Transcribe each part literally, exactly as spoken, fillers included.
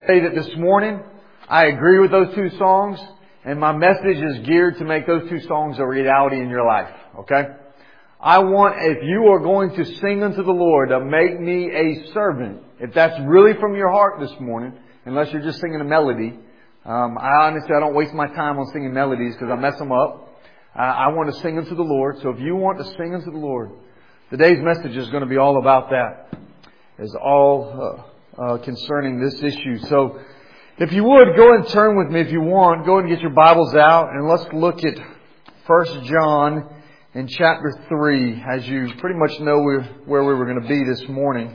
say that this morning I agree with those two songs, and my message is geared to make those two songs a reality in your life. Okay? I want, if you are going to sing unto the Lord, to make me a servant. If that's really from your heart this morning, unless you're just singing a melody. Um, I honestly, I don't waste my time on singing melodies because I mess them up. Uh, I want to sing unto the Lord. So if you want to sing unto the Lord, today's message is going to be all about that. It's all uh, uh, concerning this issue. So if you would, go and turn with me if you want. Go and get your Bibles out and let's look at First John in chapter three, as you pretty much know where we were going to be this morning.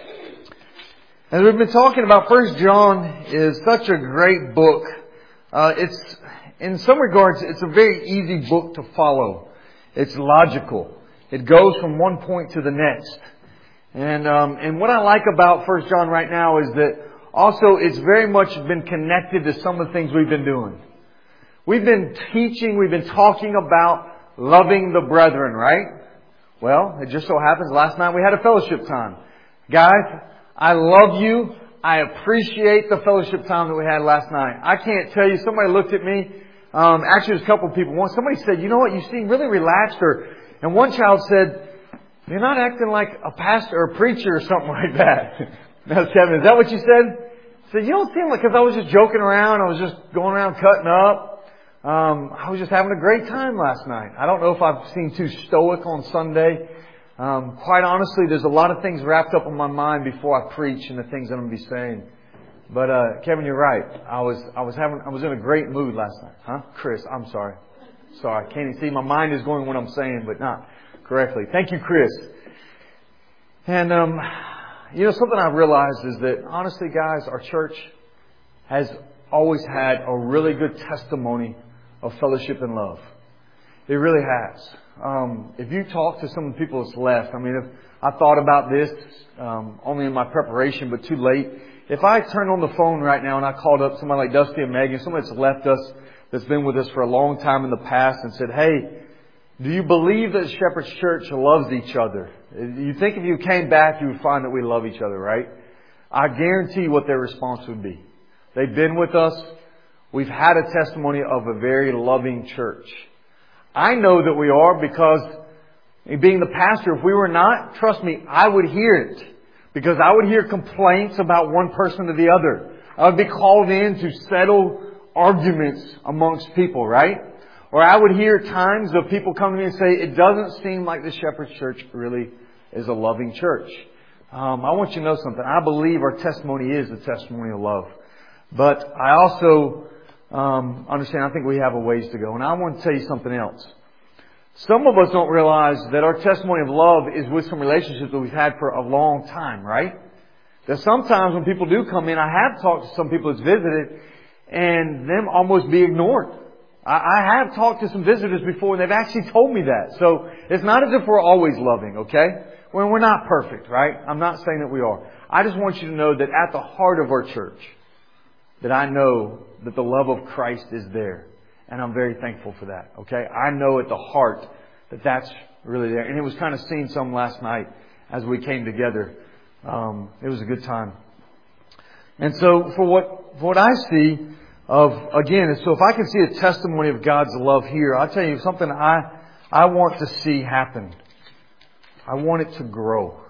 As we've been talking about, First John is such a great book. Uh, it's, in some regards, it's a very easy book to follow. It's logical. It goes from one point to the next. And, um, and what I like about First John right now is that also it's very much been connected to some of the things we've been doing. We've been teaching, we've been talking about loving the brethren, right? Well, it just so happens last night we had a fellowship time. Guys, I love you. I appreciate the fellowship time that we had last night. I can't tell you, somebody looked at me. Um, actually, there's a couple of people. One, somebody said, you know what, you seem really relaxed. Or, and one child said, you're not acting like a pastor or a preacher or something like that. That's Kevin. Is that what you said? I said, you don't seem like, because I was just joking around. I was just going around cutting up. Um, I was just having a great time last night. I don't know if I've seen too stoic on Sunday. Um, quite honestly, there's a lot of things wrapped up in my mind before I preach and the things that I'm going to be saying. But, uh, Kevin, you're right. I was, I was having, I was in a great mood last night. Huh? Chris, I'm sorry. Sorry. I can't even see. My mind is going what I'm saying, but not correctly. Thank you, Chris. And, um, you know, something I've realized is that, honestly, guys, our church has always had a really good testimony of fellowship and love. It really has. Um, if you talk to some of the people that's left, I mean, if I thought about this um, only in my preparation, but too late. If I turned on the phone right now and I called up somebody like Dusty and Megan, somebody that's left us, that's been with us for a long time in the past, and said, hey, do you believe that Shepherd's Church loves each other? You think if you came back, you would find that we love each other, right? I guarantee you what their response would be. They've been with us. We've had a testimony of a very loving church. I know that we are because being the pastor, if we were not, trust me, I would hear it. Because I would hear complaints about one person to the other. I would be called in to settle arguments amongst people, right? Or I would hear times of people come to me and say, it doesn't seem like the Shepherd's Church really is a loving church. Um, I want you to know something. I believe our testimony is the testimony of love. But I also um, understand, I think we have a ways to go. And I want to tell you something else. Some of us don't realize that our testimony of love is with some relationships that we've had for a long time, right? That sometimes when people do come in, I have talked to some people that's visited and them almost be ignored. I, I have talked to some visitors before and they've actually told me that. So it's not as if we're always loving, okay? When we're not perfect, right? I'm not saying that we are. I just want you to know that at the heart of our church, that I know that the love of Christ is there. And I'm very thankful for that. Okay? I know at the heart that that's really there. And it was kind of seeing some last night as we came together. Um, it was a good time. And so for what, for what I see of, again, so if I can see a testimony of God's love here, I'll tell you something I, I want to see happen. I want it to grow.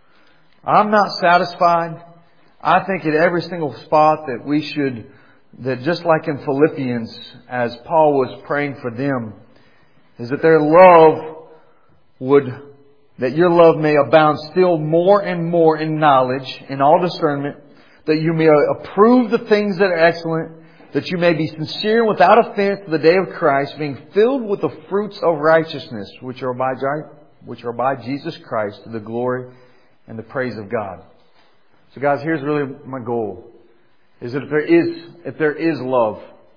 I'm not satisfied. I think at every single spot that we should, that just like in Philippians, as Paul was praying for them, is that their love would, that your love may abound still more and more in knowledge, in all discernment, that you may approve the things that are excellent, that you may be sincere and without offense to the day of Christ, being filled with the fruits of righteousness, which are by, which are by Jesus Christ, to the glory and the praise of God. So guys, here's really my goal. Is that if there is, if there is love,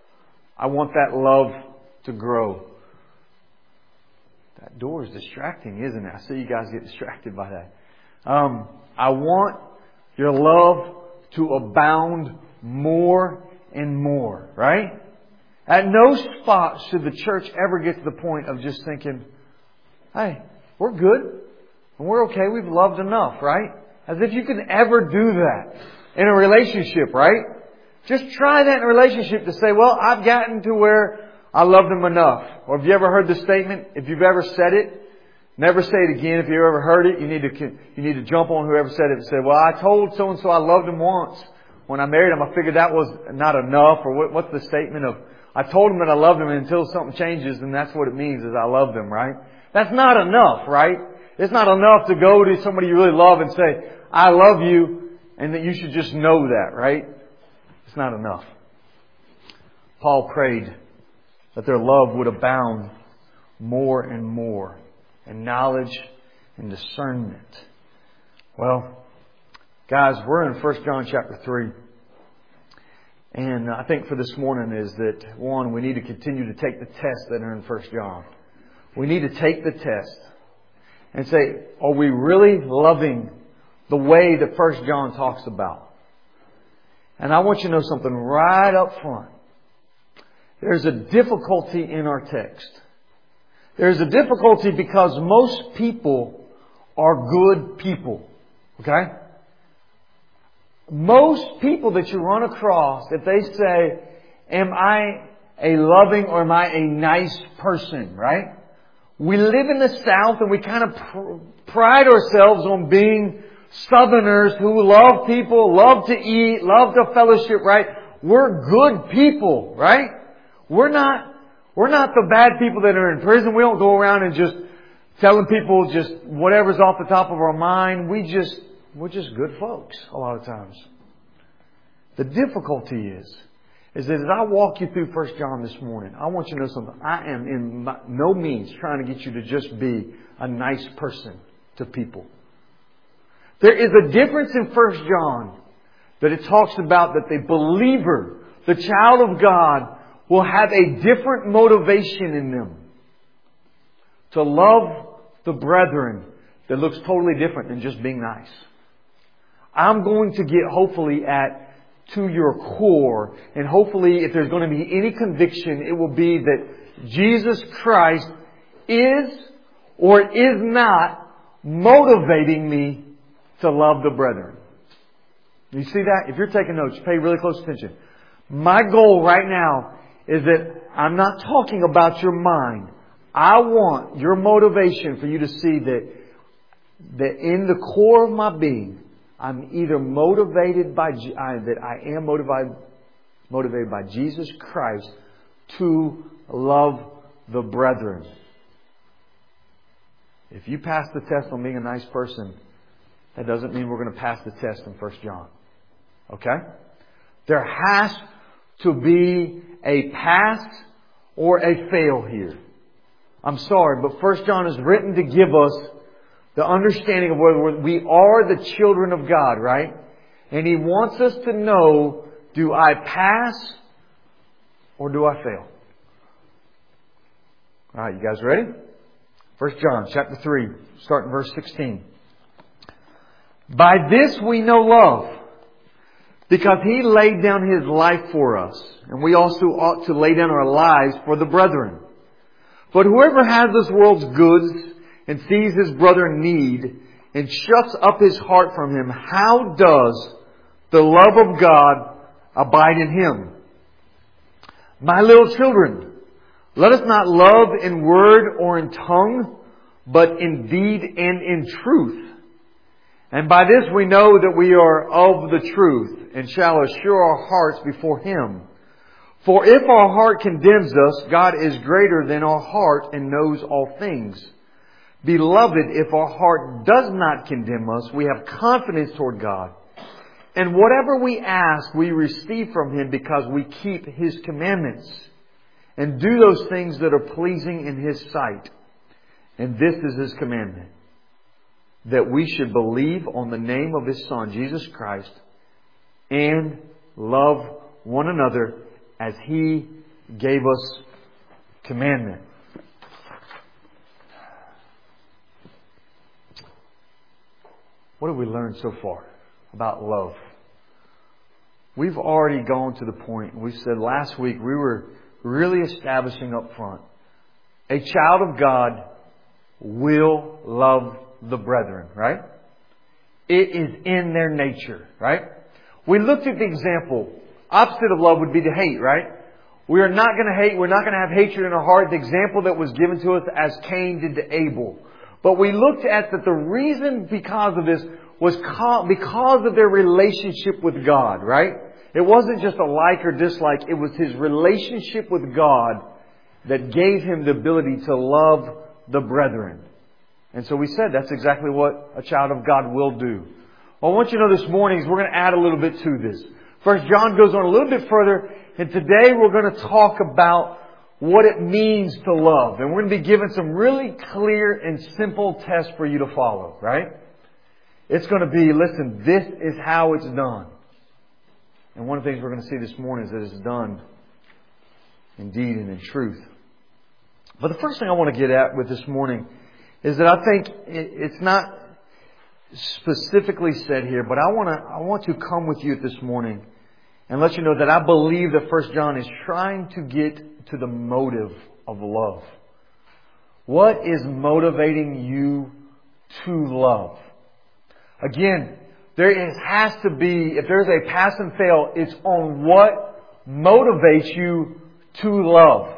I want that love to grow. That door is distracting, isn't it? I see you guys get distracted by that. Um, I want your love to abound more and more, right? At no spot should the church ever get to the point of just thinking, hey, we're good and we're okay. We've loved enough, right? As if you can ever do that in a relationship, right? Just try that in a relationship to say, well, I've gotten to where I love them enough. Or have you ever heard the statement? If you've ever said it, never say it again. If you've ever heard it, you need to you need to jump on whoever said it and say, well, I told so-and-so I loved him once. When I married him, I figured that was not enough. Or what, what's the statement of, I told him that I loved him until something changes, and that's what it means is I love them, right? That's not enough, right? It's not enough to go to somebody you really love and say, I love you, and that you should just know that, right? It's not enough. Paul prayed that their love would abound more and more in knowledge and discernment. Well, guys, we're in First John chapter three. And I think for this morning is that, one, we need to continue to take the tests that are in First John. We need to take the test and say, are we really loving the way that First John talks about? And I want you to know something right up front. There's a difficulty in our text. There's a difficulty because most people are good people. Okay? Most people that you run across, if they say, am I a loving or am I a nice person, right? We live in the South and we kind of pr- pride ourselves on being Southerners who love people, love to eat, love to fellowship, right? We're good people, right? We're not, we're not the bad people that are in prison. We don't go around and just telling people just whatever's off the top of our mind. We just, we're just good folks a lot of times. The difficulty is, is that as I walk you through First John this morning, I want you to know something. I am in no means trying to get you to just be a nice person to people. There is a difference in First John that it talks about that the believer, the child of God, will have a different motivation in them to love the brethren that looks totally different than just being nice. I'm going to get hopefully at to your core, and hopefully if there's going to be any conviction, it will be that Jesus Christ is or is not motivating me to love the brethren. You see that? If you're taking notes, pay really close attention. My goal right now is that I'm not talking about your mind. I want your motivation for you to see that, that in the core of my being, I'm either motivated by, I, that I am motivated, motivated by Jesus Christ to love the brethren. If you pass the test on being a nice person, that doesn't mean we're going to pass the test in First John. Okay? There has to be a pass or a fail here. I'm sorry, but First John is written to give us the understanding of whether we are the children of God, right? And He wants us to know, do I pass or do I fail? All right, you guys ready? First John chapter three, starting verse sixteen. By this we know love, because He laid down His life for us, and we also ought to lay down our lives for the brethren. But whoever has this world's goods and sees his brother in need and shuts up his heart from him, how does the love of God abide in him? My little children, let us not love in word or in tongue, but in deed and in truth. And by this we know that we are of the truth and shall assure our hearts before Him. For if our heart condemns us, God is greater than our heart and knows all things. Beloved, if our heart does not condemn us, we have confidence toward God. And whatever we ask, we receive from Him because we keep His commandments and do those things that are pleasing in His sight. And this is His commandment, that we should believe on the name of His Son, Jesus Christ, and love one another as He gave us commandment. What have we learned so far about love? We've already gone to the point, we said last week, we were really establishing up front, a child of God will love the brethren, right? It is in their nature, right? We looked at the example Opposite of love would be to hate, right? We are not going to hate. We're not going to have hatred in our heart. The example that was given to us as Cain did to Abel. But we looked at that the reason because of this was because of their relationship with God, right? It wasn't just a like or dislike. It was his relationship with God that gave him the ability to love the brethren. And so we said that's exactly what a child of God will do. Well, I want you to know this morning is we're going to add a little bit to this. First John goes on a little bit further, and today we're going to talk about what it means to love. And we're going to be given some really clear and simple tests for you to follow, right? It's going to be, listen, this is how it's done. And one of the things we're going to see this morning is that it's done indeed and in truth. But the first thing I want to get at with this morning is that I think it's not specifically said here, but I want to I want to come with you this morning and let you know that I believe that First John is trying to get to the motive of love. What is motivating you to love? Again, there is, has to be, if there's a pass and fail, it's on what motivates you to love.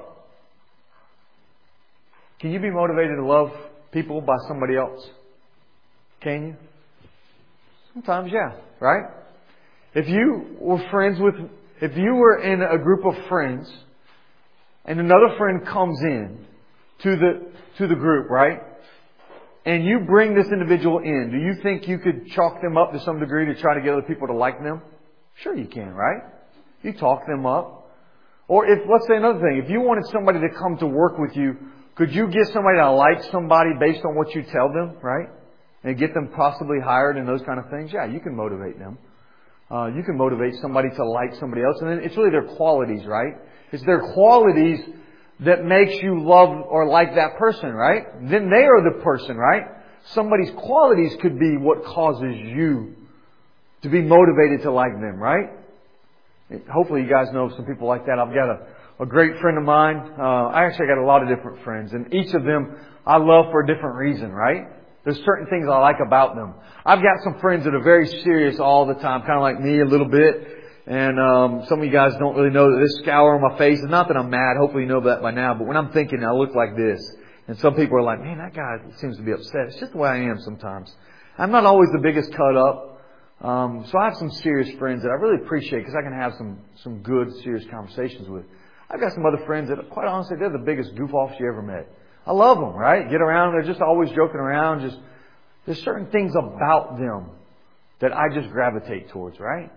Can you be motivated to love people by somebody else? Can you? Sometimes, yeah, right? If you were friends with, if you were in a group of friends and another friend comes in to the, to the group, right? And you bring this individual in, do you think you could chalk them up to some degree to try to get other people to like them? Sure you can, right? You talk them up. Or if, let's say another thing, if you wanted somebody to come to work with you, could you get somebody to like somebody based on what you tell them, right? And get them possibly hired and those kind of things? Yeah, you can motivate them. Uh, you can motivate somebody to like somebody else. And then it's really their qualities, right? It's their qualities that makes you love or like that person, right? Then they are the person, right? Somebody's qualities could be what causes you to be motivated to like them, right? Hopefully you guys know some people like that. I've got a, a great friend of mine. Uh, I actually got a lot of different friends, and each of them I love for a different reason, right? There's certain things I like about them. I've got some friends that are very serious all the time, kind of like me a little bit. And um, some of you guys don't really know that this scour on my face is not that I'm mad. Hopefully you know that by now. But when I'm thinking, I look like this. And some people are like, man, that guy seems to be upset. It's just the way I am sometimes. I'm not always the biggest cut up. Um, so I have some serious friends that I really appreciate because I can have some, some good, serious conversations with. I've got some other friends that, quite honestly, they're the biggest goof-offs you ever met. I love them, right? Get around. They're just always joking around. Just there's certain things about them that I just gravitate towards, right?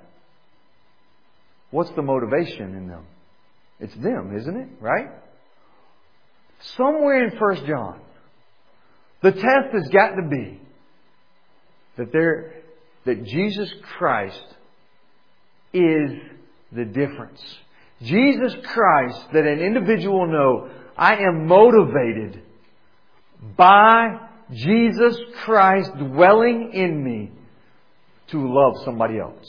What's the motivation in them? It's them, isn't it? Right? Somewhere in First John, the test has got to be that there, that Jesus Christ is the difference. Jesus Christ, that an individual will know, I am motivated by Jesus Christ dwelling in me to love somebody else.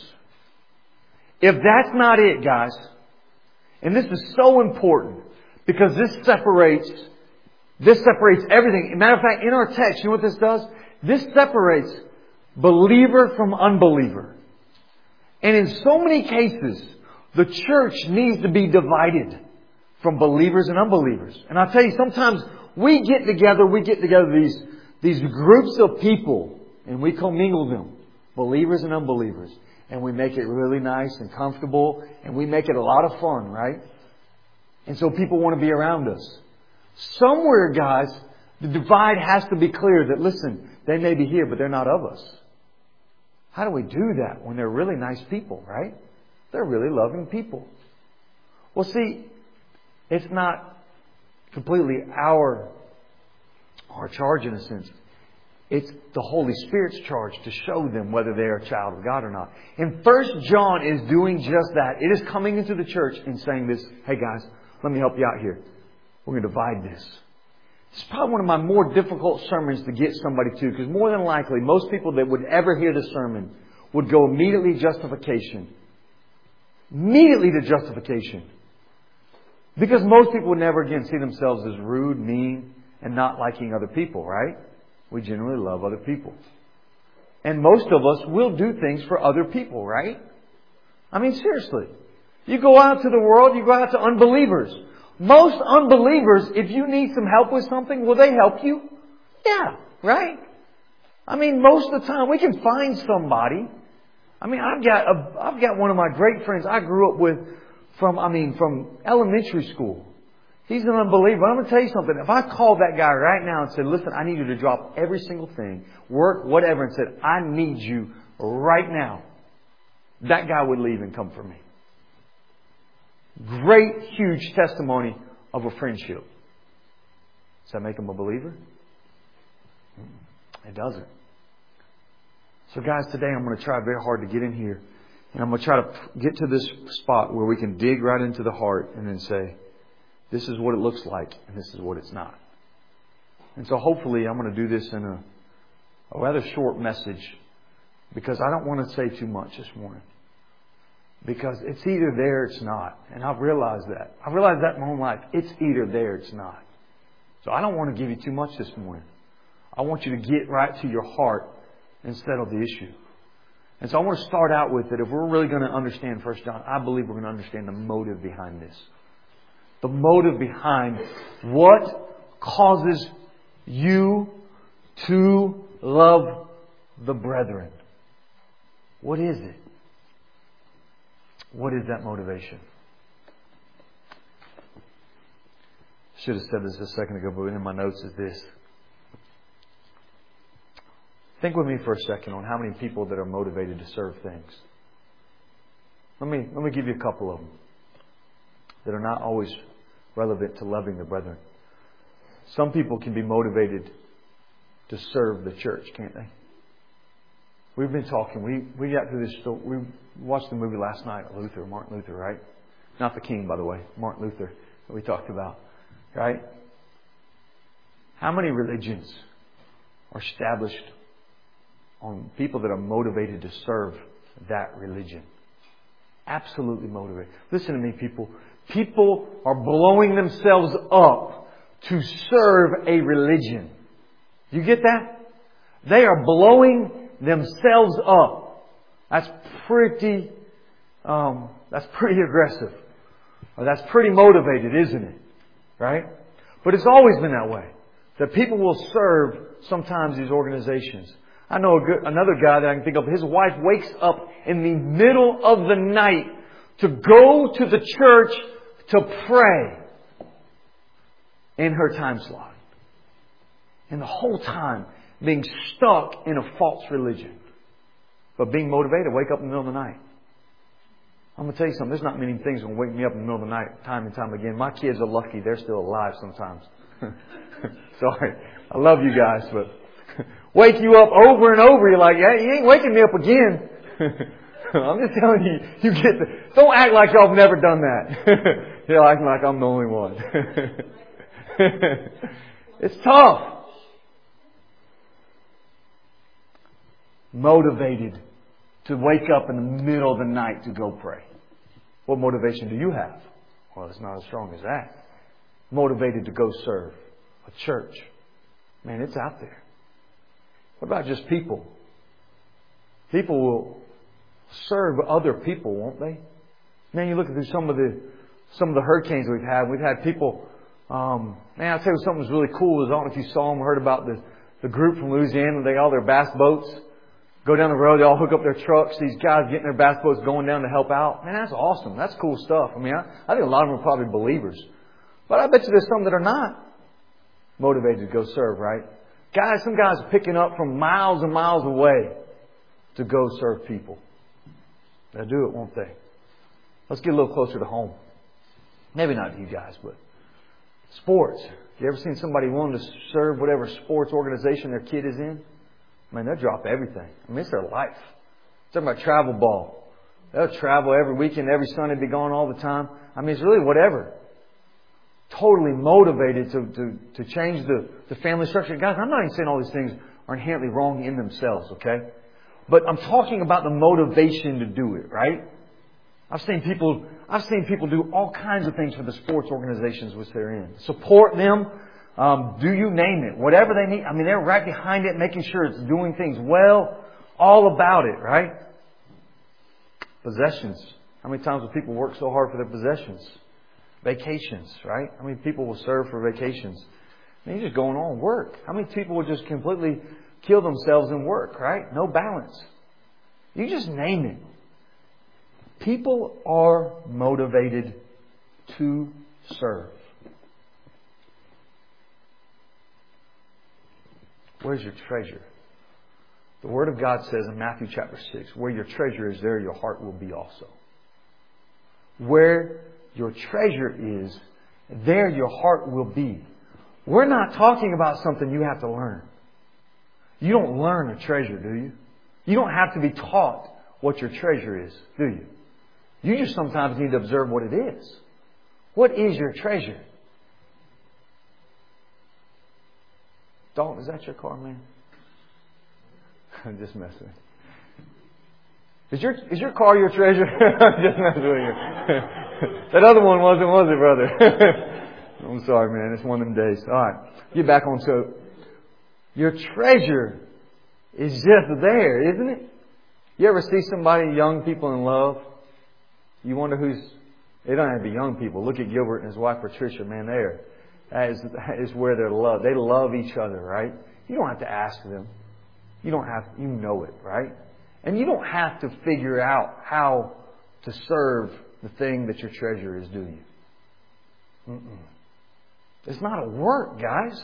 If that's not it, guys, and this is so important because this separates, this separates everything. As a matter of fact, in our text, you know what this does? This separates believer from unbeliever. And in so many cases, the church needs to be divided from believers and unbelievers. And I'll tell you, sometimes we get together, we get together these, these groups of people and we commingle them, believers and unbelievers. And we make it really nice and comfortable. And we make it a lot of fun, right? And so people want to be around us. Somewhere, guys, the divide has to be clear that, listen, they may be here, but they're not of us. How do we do that when they're really nice people, right? They're really loving people. Well, see, it's not completely our, our charge in a sense. It's the Holy Spirit's charge to show them whether they are a child of God or not. And First John is doing just that. It is coming into the church and saying this, hey guys, let me help you out here. We're going to divide this. It's probably one of my more difficult sermons to get somebody to, because more than likely, most people that would ever hear the sermon would go immediately justification. Immediately to justification. Because most people would never again see themselves as rude, mean, and not liking other people, right? We generally love other people. And most of us will do things for other people, right? I mean, seriously. You go out to the world, you go out to unbelievers. Most unbelievers, if you need some help with something, will they help you? Yeah, right? I mean, most of the time we can find somebody. I mean, I've got a, I've got one of my great friends I grew up with from, I mean, from elementary school. He's an unbeliever. I'm going to tell you something. If I called that guy right now and said, listen, I need you to drop every single thing, work, whatever, and said, I need you right now, that guy would leave and come for me. Great, huge testimony of a friendship. Does that make him a believer? It doesn't. So guys, today I'm going to try very hard to get in here. And I'm going to try to get to this spot where we can dig right into the heart and then say, this is what it looks like and this is what it's not. And so hopefully I'm going to do this in a, a rather short message because I don't want to say too much this morning. Because it's either there or it's not. And I've realized that. I've realized that in my own life. It's either there or it's not. So I don't want to give you too much this morning. I want you to get right to your heart and settle the issue. And so I want to start out with that. If we're really going to understand First John, I believe we're going to understand the motive behind this. The motive behind what causes you to love the brethren. What is it? What is that motivation? Should have said this a second ago, but in my notes is this. Think with me for a second on how many people that are motivated to serve things. Let me, let me give you a couple of them that are not always relevant to loving the brethren. Some people can be motivated to serve the church, can't they? We've been talking. We we got through this. We watched the movie last night. Luther, Martin Luther, right? Not the King, by the way. Martin Luther that we talked about, right? How many religions are established on people that are motivated to serve that religion? Absolutely motivated. Listen to me, people. People are blowing themselves up to serve a religion. You get that? They are blowing themselves up. That's pretty, um, that's pretty aggressive. Or that's pretty motivated, isn't it? Right? But it's always been that way. That people will serve sometimes these organizations. I know a good, another guy that I can think of. His wife wakes up in the middle of the night to go to the church to pray in her time slot. And the whole time being stuck in a false religion. But being motivated to wake up in the middle of the night. I'm going to tell you something. There's not many things that will wake me up in the middle of the night time and time again. My kids are lucky. They're still alive sometimes. Sorry. I love you guys, but wake you up over and over. You're like, yeah, you ain't waking me up again. I'm just telling you, you get the, don't act like y'all have never done that. You're acting like I'm the only one. It's tough. Motivated to wake up in the middle of the night to go pray. What motivation do you have? Well, it's not as strong as that. Motivated to go serve a church. Man, it's out there. What about just people? People will serve other people, won't they? Man, you look through some of the some of the hurricanes we've had. We've had people. Um, man, I'll tell you something was really cool. Is I don't know if you saw them, heard about the the group from Louisiana. They all their bass boats. Go down the road, they all hook up their trucks. These guys getting their bass boats going down to help out. Man, that's awesome. That's cool stuff. I mean, I, I think a lot of them are probably believers. But I bet you there's some that are not motivated to go serve, right? Guys, some guys are picking up from miles and miles away to go serve people. They'll do it, won't they? Let's get a little closer to home. Maybe not to you guys, but sports. You ever seen somebody willing to serve whatever sports organization their kid is in? Man, they'll drop everything. I mean, it's their life. Talking about travel ball. They'll travel every weekend, every Sunday, be gone all the time. I mean, it's really whatever. Totally motivated to, to, to change the, the family structure. Guys, I'm not even saying all these things are inherently wrong in themselves, okay? But I'm talking about the motivation to do it, right? I've seen people, I've seen people do all kinds of things for the sports organizations which they're in. Support them. Um, do you name it? Whatever they need. I mean, they're right behind it, making sure it's doing things well. All about it, right? Possessions How many times will people work so hard for their possessions? Vacations, right? How many people will serve for vacations? And you're just going on work. How many people will just completely kill themselves in work, right? No balance. You just name it. People are motivated to serve. Where's your treasure? The Word of God says in Matthew chapter six, where your treasure is, there your heart will be also. Where your treasure is, there your heart will be. We're not talking about something you have to learn. You don't learn a treasure, do you? You don't have to be taught what your treasure is, do you? You just sometimes need to observe what it is. What is your treasure? Dalton, is that your car, man? I'm just messing. Is your is your car your treasure? I'm just messing with you. That other one wasn't, was it, brother? I'm sorry, man. It's one of them days. All right. Get back on. So, your treasure is just there, isn't it? You ever see somebody, young people in love? You wonder who's... They don't have to be young people. Look at Gilbert and his wife Patricia. Man, there. That is, that is where they're loved. They love each other, right? You don't have to ask them. You don't have... You know it, right? And you don't have to figure out how to serve the thing that your treasure is, do you? Mm-mm. It's not a work, guys.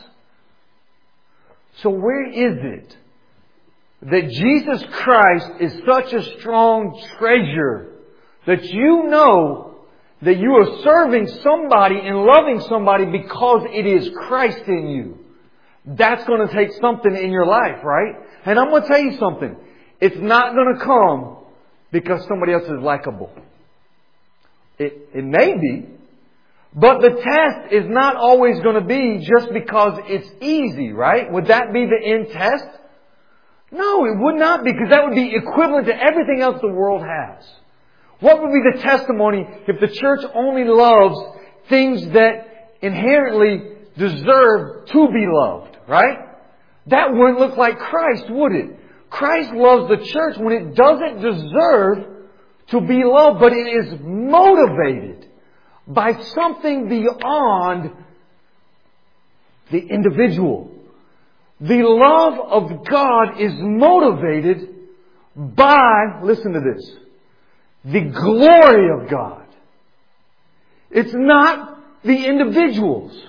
So where is it that Jesus Christ is such a strong treasure that you know that you are serving somebody and loving somebody because it is Christ in you? That's going to take something in your life, right? And I'm going to tell you something. It's not going to come because somebody else is likable. It, it may be. But the test is not always going to be just because it's easy, right? Would that be the end test? No, it would not be, because that would be equivalent to everything else the world has. What would be the testimony if the church only loves things that inherently deserve to be loved, right? That wouldn't look like Christ, would it? Christ loves the church when it doesn't deserve to be loved, but it is motivated by something beyond the individual. The love of God is motivated by, listen to this, the glory of God. It's not the individuals.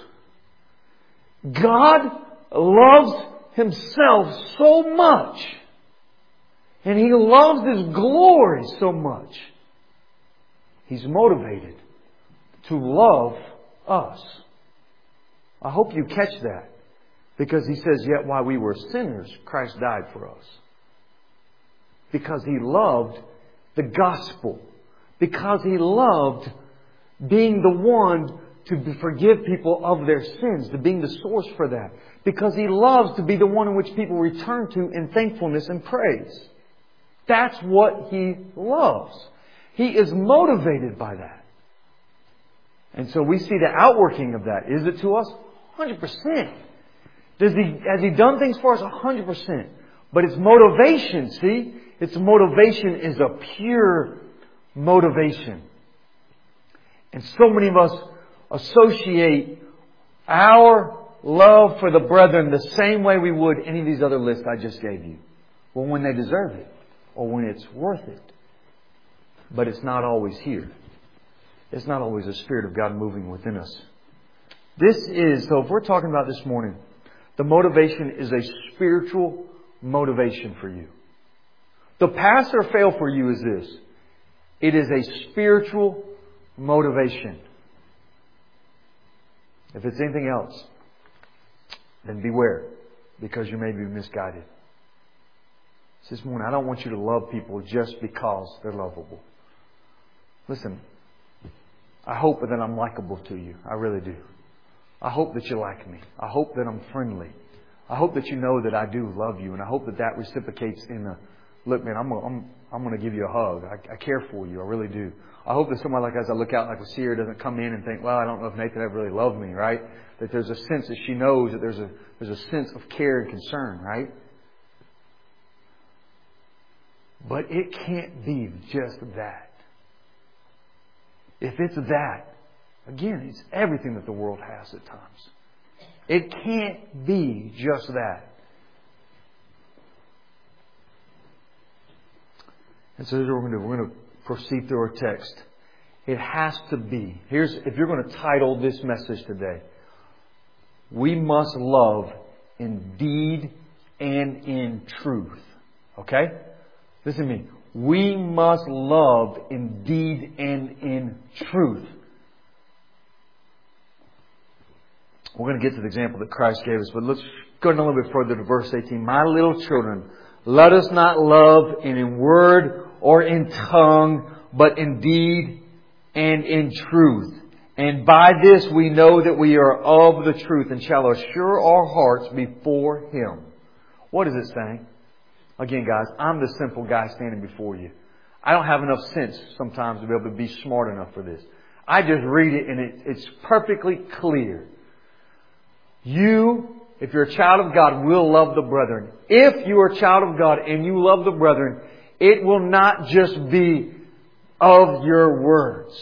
God loves Himself so much, and He loves His glory so much, He's motivated to love us. I hope you catch that. Because He says, yet while we were sinners, Christ died for us. Because He loved the gospel. Because He loved being the one to forgive people of their sins, to being the source for that. Because He loves to be the one in which people return to in thankfulness and praise. That's what He loves. He is motivated by that. And so we see the outworking of that. Is it to us? one hundred percent. Does he, has He done things for us? one hundred percent. But its motivation, see? Its motivation is a pure motivation. And so many of us associate our love for the brethren the same way we would any of these other lists I just gave you. Well, when they deserve it. Or when it's worth it. But it's not always here. It's not always the Spirit of God moving within us. This is, so if we're talking about this morning, the motivation is a spiritual motivation for you. The pass or fail for you is this. It is a spiritual motivation. If it's anything else, then beware, because you may be misguided. This morning, I don't want you to love people just because they're lovable. Listen, I hope that I'm likable to you. I really do. I hope that you like me. I hope that I'm friendly. I hope that you know that I do love you. And I hope that that reciprocates in a, look, man, I'm gonna, I'm, I'm going to give you a hug. I, I care for you. I really do. I hope that somebody like as I look out like a seer doesn't come in and think, well, I don't know if Nathan ever really loved me, right? That there's a sense that she knows that there's a, there's a sense of care and concern, right? But it can't be just that. if it's that, again, it's everything that the world has at times. It can't be just that. And so here's what we're going to do. We're going to proceed through our text. It has to be. Here's, if you're going to title this message today, we must love in deed and in truth. Okay? Listen to me. We must love in deed and in truth. We're going to get to the example that Christ gave us, but let's go a little bit further to verse eighteen. My little children, let us not love in, in word or in tongue, but in deed and in truth. And by this we know that we are of the truth and shall assure our hearts before Him. What is it saying? Again, guys, I'm the simple guy standing before you. I don't have enough sense sometimes to be able to be smart enough for this. I just read it and it, it's perfectly clear. You, if you're a child of God, will love the brethren. If you are a child of God and you love the brethren, it will not just be of your words.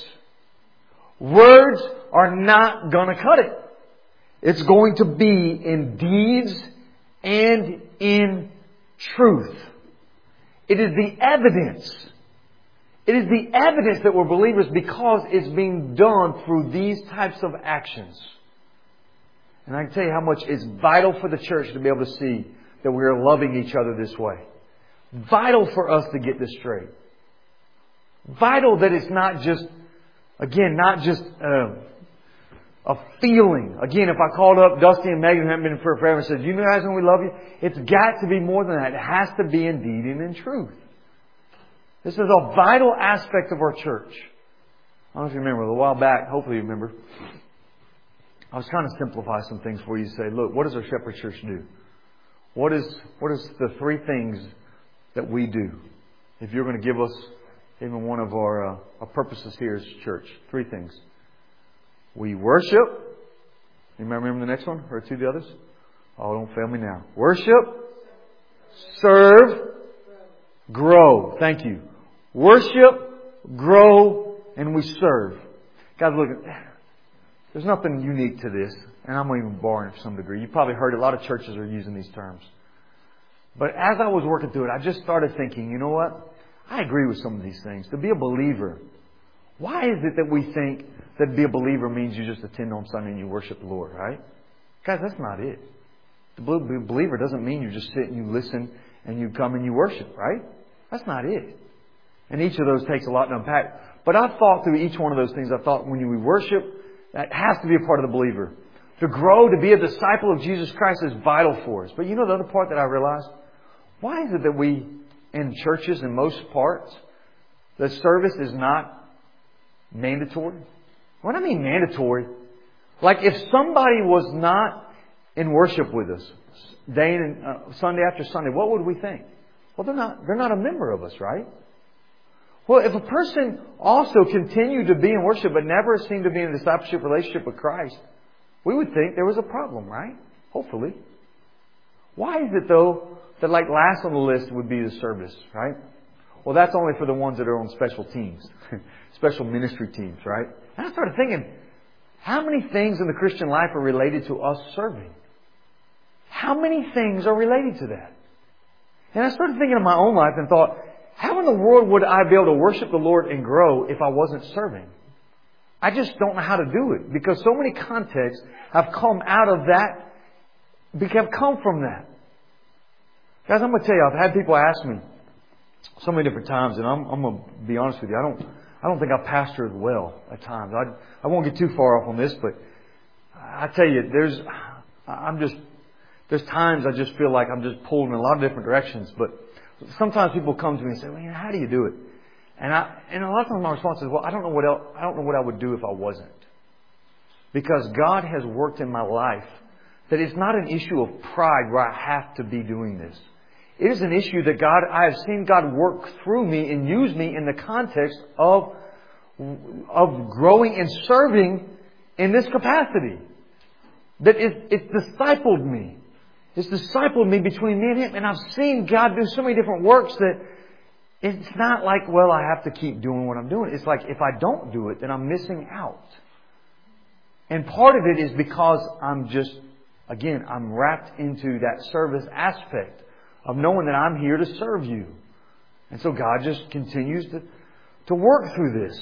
Words are not going to cut it. It's going to be in deeds and in truth. It is the evidence. It is the evidence that we're believers because it's being done through these types of actions. And I can tell you how much it's vital for the church to be able to see that we are loving each other this way. Vital for us to get this straight. Vital that it's not just, again, not just uh, a feeling. Again, if I called up Dusty and Megan who haven't been for forever and said, you know guys when we love you? It's got to be more than that. It has to be in deed and in truth. This is a vital aspect of our church. I don't know if you remember, a while back, hopefully you remember, I was trying to simplify some things for you to say, look, what does our Shepherd Church do? What is, what is the three things that we do? If you're going to give us even one of our, uh, our purposes here as a church, three things. We worship. You remember the next one? Or two of the others? Oh, don't fail me now. Worship. Serve. Grow. Thank you. Worship, grow, and we serve. Guys, look, there's nothing unique to this. And I'm even borrowing to some degree. You probably heard a lot of churches are using these terms. But as I was working through it, I just started thinking, you know what? I agree with some of these things. To be a believer, why is it that we think that to be a believer means you just attend on Sunday and you worship the Lord, right? Guys, that's not it. To be a believer doesn't mean you just sit and you listen and you come and you worship, right? That's not it. And each of those takes a lot to unpack. But I've thought through each one of those things. I thought when we worship, that has to be a part of the believer. To grow, to be a disciple of Jesus Christ is vital for us. But you know the other part that I realized? Why is it that we, in churches, in most parts, the service is not mandatory? What do I mean mandatory? Like if somebody was not in worship with us, day and uh, Sunday after Sunday, what would we think? Well, they're not, they're not a member of us, right? Well, if a person also continued to be in worship but never seemed to be in a discipleship relationship with Christ, we would think there was a problem, right? Hopefully. Why is it, though, that like last on the list would be the service, right? Well, that's only for the ones that are on special teams, special ministry teams, right? And I started thinking, how many things in the Christian life are related to us serving? How many things are related to that? And I started thinking of my own life and thought, how in the world would I be able to worship the Lord and grow if I wasn't serving? I just don't know how to do it because so many contexts have come out of that, have come from that. Guys, I'm going to tell you, I've had people ask me so many different times, and I'm, I'm going to be honest with you, I don't, I don't think I pastor as well at times. I, I won't get too far off on this, but I tell you, there's, I'm just, there's times I just feel like I'm just pulled in a lot of different directions, but sometimes people come to me and say, well, how do you do it? And I, and a lot of times my response is, well, I don't know what else, I don't know what I would do if I wasn't. Because God has worked in my life that it's not an issue of pride where I have to be doing this. It is an issue that God, I have seen God work through me and use me in the context of, of growing and serving in this capacity. That it, it's discipled me. It's discipled me between me and Him. And I've seen God do so many different works that it's not like, well, I have to keep doing what I'm doing. It's like, if I don't do it, then I'm missing out. And part of it is because I'm just, again, I'm wrapped into that service aspect of knowing that I'm here to serve you. And so God just continues to, to work through this.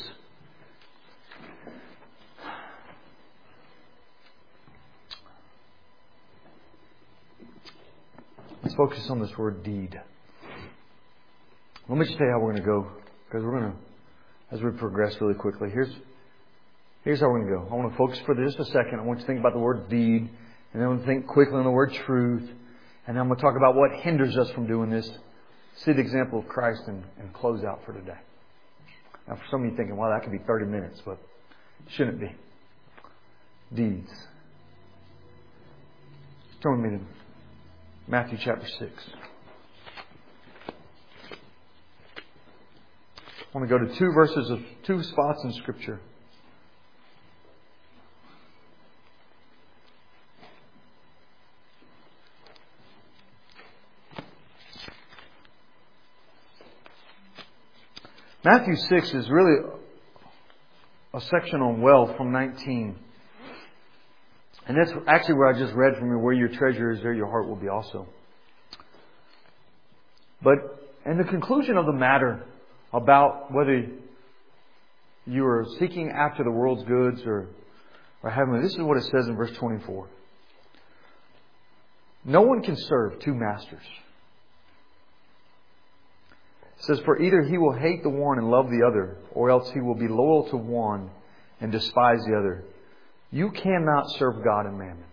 Let's focus on this word deed. Let me just tell you how we're going to go, because we're going to, as we progress really quickly, here's here's how we're going to go. I want to focus for just a second. I want you to think about the word deed, and then I want to think quickly on the word truth, and then I'm going to talk about what hinders us from doing this, see the example of Christ, and, and close out for today. Now, for some of you thinking, well, that could be thirty minutes, but it shouldn't be. Deeds. Turn with me to Matthew chapter six. I want to go to two verses of two spots in Scripture. Matthew six is really a section on wealth from nineteen. And that's actually where I just read from you, where your treasure is, there your heart will be also. But in the conclusion of the matter about whether you are seeking after the world's goods or, or heavenly, this is what it says in verse twenty-four. No one can serve two masters. It says, for either he will hate the one and love the other, or else he will be loyal to one and despise the other. You cannot serve God and mammon.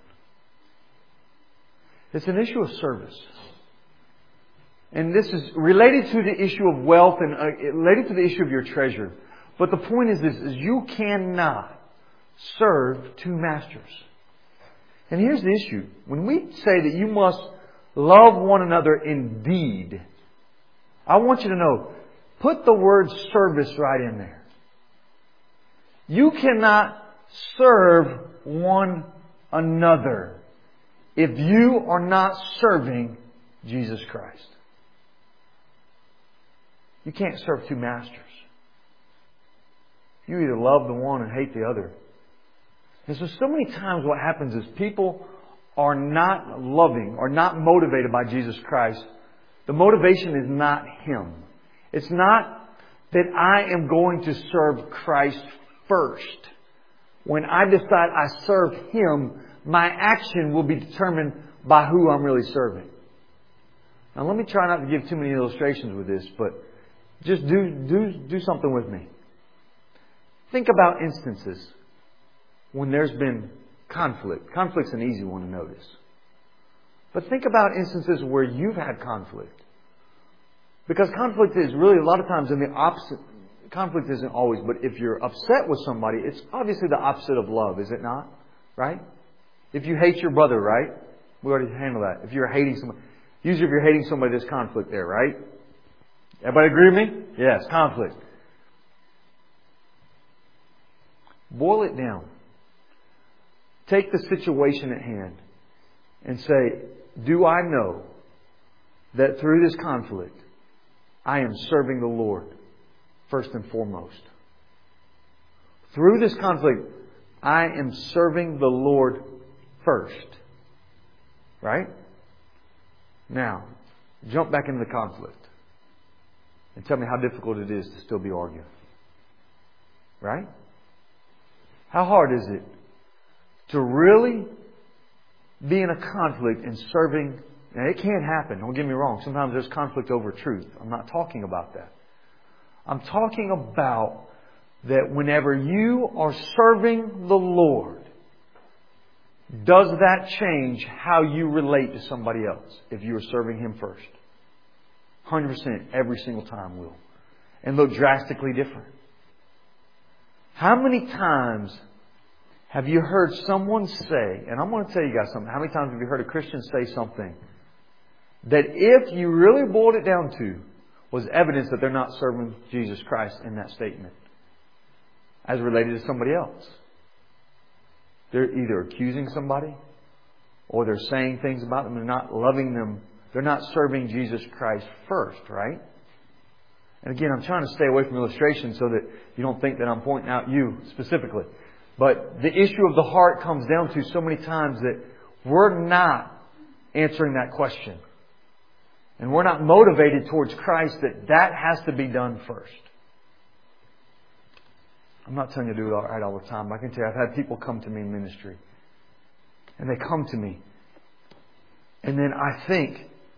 It's an issue of service. And this is related to the issue of wealth and uh, related to the issue of your treasure. But the point is this, is you cannot serve two masters. And here's the issue. When we say that you must love one another indeed, I want you to know, put the word service right in there. You cannot serve one another if you are not serving Jesus Christ. You can't serve two masters. You either love the one and hate the other. And so, so many times what happens is people are not loving or not motivated by Jesus Christ. The motivation is not Him. It's not that I am going to serve Christ first. When I decide I serve Him, my action will be determined by who I'm really serving. Now let me try not to give too many illustrations with this, but just do, do, do something with me. Think about instances when there's been conflict. Conflict's an easy one to notice. But think about instances where you've had conflict. Because conflict is really a lot of times in the opposite. Conflict isn't always, but if you're upset with somebody, it's obviously the opposite of love, is it not? Right? If you hate your brother, right? We already handled that. If you're hating somebody, usually if you're hating somebody, there's conflict there, right? Everybody agree with me? Yes, conflict. Boil it down. Take the situation at hand and say, do I know that through this conflict, I am serving the Lord first and foremost? Through this conflict, I am serving the Lord first. Right? Now, jump back into the conflict and tell me how difficult it is to still be arguing. Right? How hard is it to really be in a conflict and serving? Now, it can happen. Don't get me wrong. Sometimes there's conflict over truth. I'm not talking about that. I'm talking about that whenever you are serving the Lord, does that change how you relate to somebody else if you are serving Him first? one hundred percent every single time will. And look drastically different. How many times have you heard someone say, and I'm going to tell you guys something, how many times have you heard a Christian say something that if you really boiled it down to was evidence that they're not serving Jesus Christ in that statement as related to somebody else? They're either accusing somebody or they're saying things about them. They're not loving them. They're not serving Jesus Christ first, right? And again, I'm trying to stay away from illustrations so that you don't think that I'm pointing out you specifically. But the issue of the heart comes down to so many times that we're not answering that question. And we're not motivated towards Christ that that has to be done first. I'm not telling you to do it all right all the time. I can tell you, I've had people come to me in ministry. And they come to me. And then I think,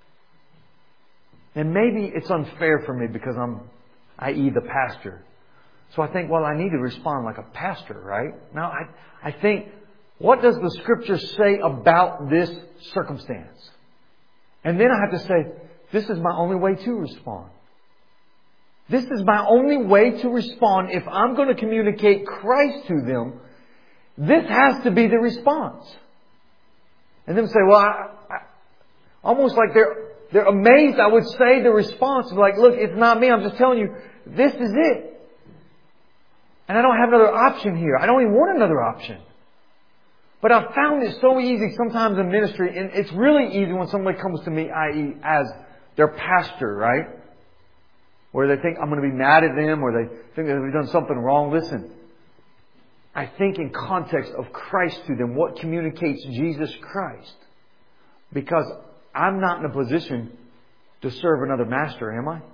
and maybe it's unfair for me because I'm, that is the pastor. So I think, well, I need to respond like a pastor, right? Now, I, I think, what does the Scripture say about this circumstance? And then I have to say, this is my only way to respond. This is my only way to respond. If I'm going to communicate Christ to them, this has to be the response. And then say, well, I, I, almost like they're they're amazed, I would say, the response. Like, look, it's not me. I'm just telling you, this is it. And I don't have another option here. I don't even want another option. But I've found it so easy sometimes in ministry, and it's really easy when somebody comes to me, that is as their pastor, right? Where they think I'm going to be mad at them, or they think that they've done something wrong. Listen, I think in context of Christ to them, what communicates Jesus Christ. Because I'm not in a position to serve another master, am I?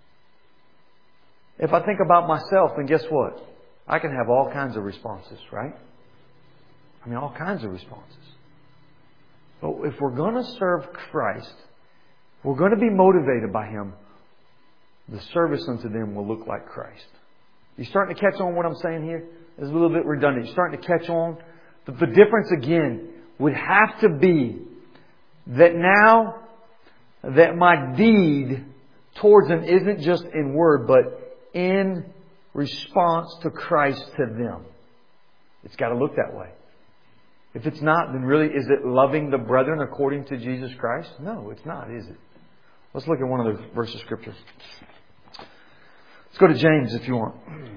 If I think about myself, then guess what? I can have all kinds of responses, right? I mean, all kinds of responses. But if we're going to serve Christ, we're going to be motivated by Him, the service unto them will look like Christ. You starting to catch on what I'm saying here? It's a little bit redundant. You're starting to catch on? The, the difference again would have to be that now that my deed towards them isn't just in word, but in response to Christ to them. It's got to look that way. If it's not, then really, is it loving the brethren according to Jesus Christ? No, it's not, is it? Let's look at one of the verses of Scripture. Let's go to James if you want.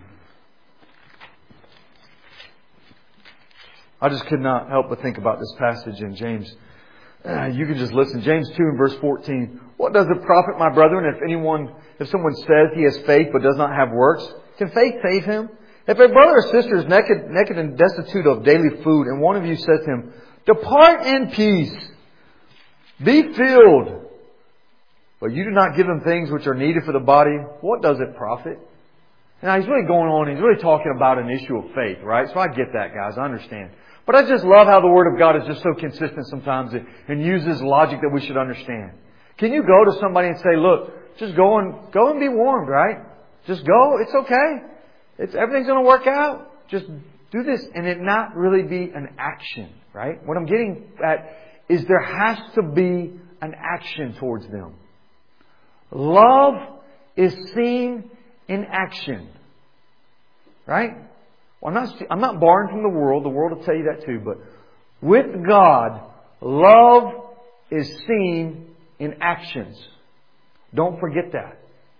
I just could not help but think about this passage in James. Uh, you can just listen. James two and verse fourteen. What does it profit, my brethren, if anyone, if someone says he has faith but does not have works? Can faith save him? If a brother or sister is naked, naked and destitute of daily food, and one of you says to him, depart in peace, be filled, but you do not give them things which are needed for the body, what does it profit? Now he's really going on, he's really talking about an issue of faith, right? So I get that, guys, I understand. But I just love how the Word of God is just so consistent sometimes and uses logic that we should understand. Can you go to somebody and say, look, just go and go and be warmed, right? Just go, it's okay. It's everything's going to work out. Just do this, and it not really be an action, right? What I'm getting at is there has to be an action towards them. Love is seen in action, right? Well, I'm not, I'm not borrowing from the world. The world will tell you that too. But with God, love is seen in actions. Don't forget that.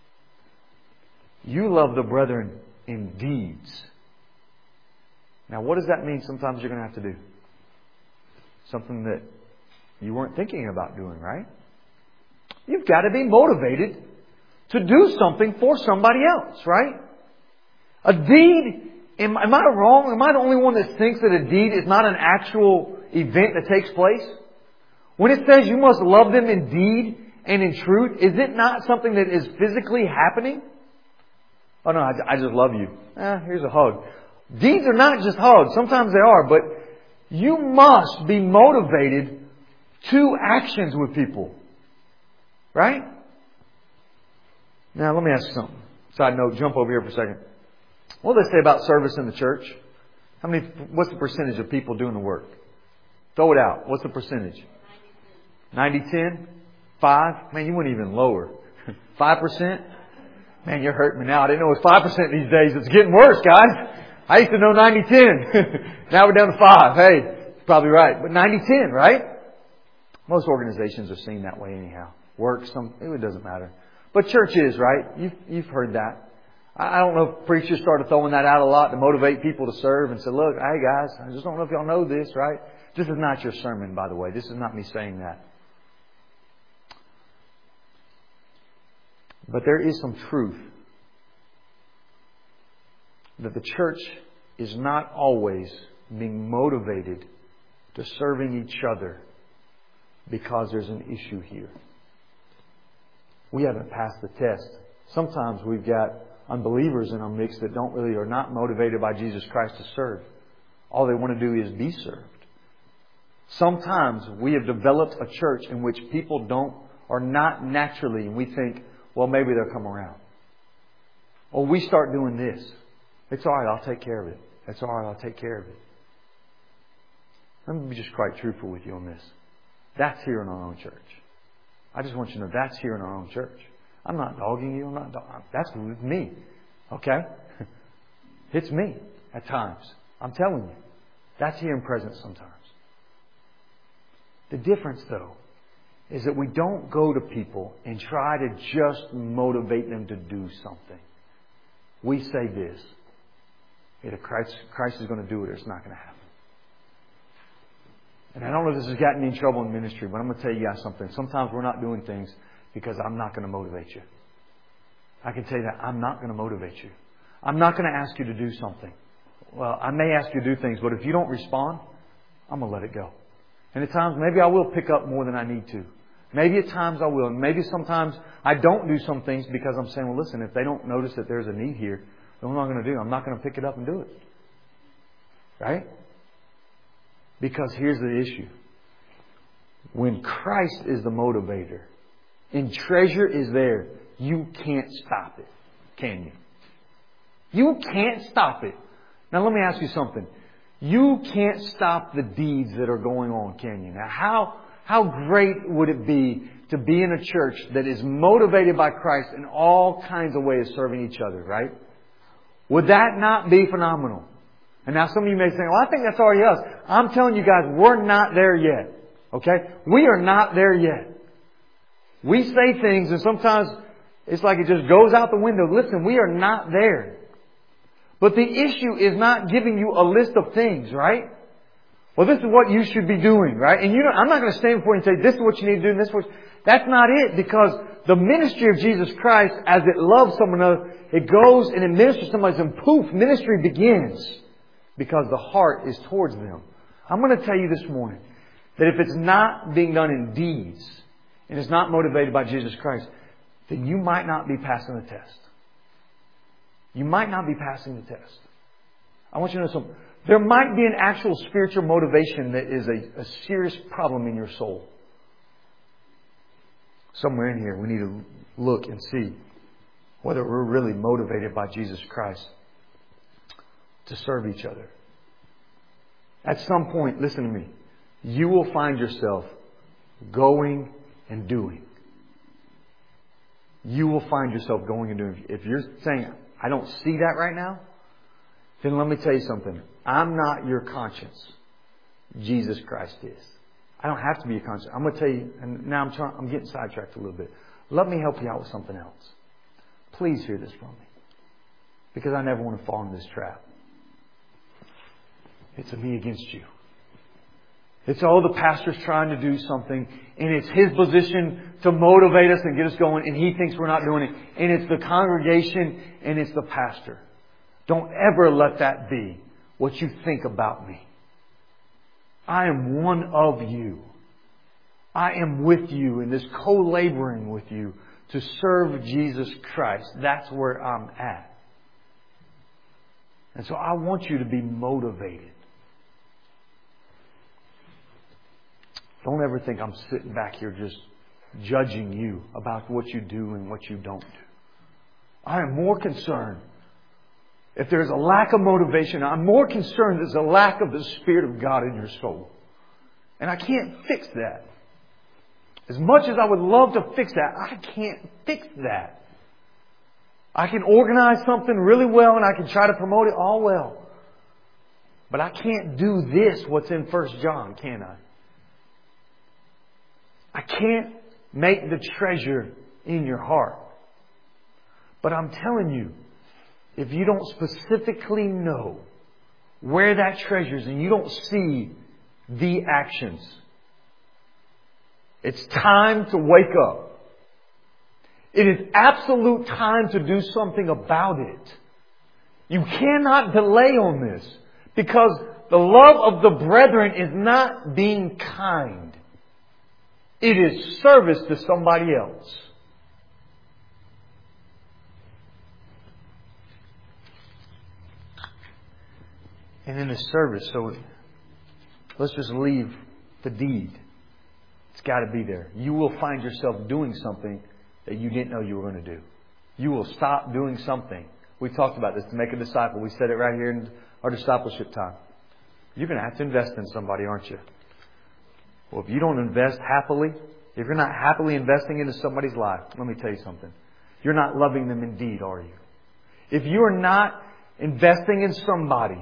You love the brethren in deeds. Now, what does that mean sometimes you're going to have to do? Something that you weren't thinking about doing, right? You've got to be motivated to do something for somebody else, right? A deed, am, am I wrong? Am I the only one that thinks that a deed is not an actual event that takes place? When it says you must love them in deed and in truth, is it not something that is physically happening? Oh no, I, I just love you. Eh, here's a hug. Deeds are not just hugs. Sometimes they are, but you must be motivated to actions with people. Right? Now let me ask you something. Side note, jump over here for a second. What do they say about service in the church? How many, what's the percentage of people doing the work? Throw it out. What's the percentage? ninety ten? five? Man, you went even lower. five percent? Man, you're hurting me now. I didn't know it was five percent these days. It's getting worse, guys. I used to know ninety ten. Now we're down to five. Hey, probably right. But ninety ten, right? Most organizations are seen that way anyhow. Work, some, it doesn't matter. But church is, right? You've, you've heard that. I don't know if preachers started throwing that out a lot to motivate people to serve and said, look, hey guys, I just don't know if y'all know this, right? This is not your sermon, by the way. This is not me saying that. But there is some truth that the church is not always being motivated to serving each other because there's an issue here. We haven't passed the test. Sometimes we've got unbelievers in our mix that don't really are not motivated by Jesus Christ to serve. All they want to do is be served. Sometimes we have developed a church in which people don't are not naturally, and we think, well, maybe they'll come around. Or we start doing this. It's all right, I'll take care of it. It's all right, I'll take care of it. Let me be just quite truthful with you on this. That's here in our own church. I just want you to know that's here in our own church. I'm not dogging you. I'm not. Dog- that's me. Okay? It's me at times. I'm telling you. That's here in presence sometimes. The difference, though, is that we don't go to people and try to just motivate them to do something. We say this. Either Christ, Christ is going to do it or it's not going to happen. And I don't know if this has gotten me in trouble in ministry, but I'm going to tell you guys something. Sometimes we're not doing things because I'm not going to motivate you. I can tell you that I'm not going to motivate you. I'm not going to ask you to do something. Well, I may ask you to do things, but if you don't respond, I'm going to let it go. And at times, maybe I will pick up more than I need to. Maybe at times I will. And maybe sometimes I don't do some things because I'm saying, well, listen, if they don't notice that there's a need here, then what am I going to do? I'm not going to pick it up and do it. Right? Because here's the issue. When Christ is the motivator and treasure is there, you can't stop it. Can you? You can't stop it. Now let me ask you something. You can't stop the deeds that are going on, can you? Now how, how great would it be to be in a church that is motivated by Christ in all kinds of ways serving each other, right? Would that not be phenomenal? And now some of you may say, well, I think that's already us. I'm telling you guys, we're not there yet. Okay? We are not there yet. We say things and sometimes it's like it just goes out the window. Listen, we are not there. But the issue is not giving you a list of things, right? Well, this is what you should be doing, right? And you know, I'm not going to stand before you and say, this is what you need to do and this is what... That's not it, because the ministry of Jesus Christ, as it loves someone else, it goes and it ministers to somebody and poof, ministry begins. Because the heart is towards them. I'm going to tell you this morning that if it's not being done in deeds and it's not motivated by Jesus Christ, then you might not be passing the test. You might not be passing the test. I want you to know something. There might be an actual spiritual motivation that is a, a serious problem in your soul. Somewhere in here we need to look and see whether we're really motivated by Jesus Christ to serve each other. At some point, listen to me, you will find yourself going and doing. You will find yourself going and doing. If you're saying, I don't see that right now, then let me tell you something. I'm not your conscience. Jesus Christ is. I don't have to be your conscience. I'm going to tell you, and now I'm trying, I'm getting sidetracked a little bit. Let me help you out with something else. Please hear this from me. Because I never want to fall into this trap. It's a me against you. It's all the pastor's trying to do something, and it's his position to motivate us and get us going, and he thinks we're not doing it. And it's the congregation, and it's the pastor. Don't ever let that be what you think about me. I am one of you. I am with you in this co-laboring with you to serve Jesus Christ. That's where I'm at. And so I want you to be motivated. Don't ever think I'm sitting back here just judging you about what you do and what you don't do. I am more concerned if there's a lack of motivation. I'm more concerned there's a lack of the Spirit of God in your soul. And I can't fix that. As much as I would love to fix that, I can't fix that. I can organize something really well and I can try to promote it all well. But I can't do this, what's in First John, can I? I can't make the treasure in your heart. But I'm telling you, if you don't specifically know where that treasure is and you don't see the actions, it's time to wake up. It is absolute time to do something about it. You cannot delay on this, because the love of the brethren is not being kind. It is service to somebody else. And in the service, so let's just leave the deed. It's got to be there. You will find yourself doing something that you didn't know you were going to do. You will stop doing something. We talked about this, to make a disciple. We said it right here in our discipleship time. You're going to have to invest in somebody, aren't you? Well, if you don't invest happily, if you're not happily investing into somebody's life, let me tell you something. You're not loving them indeed, are you? If you are not investing in somebody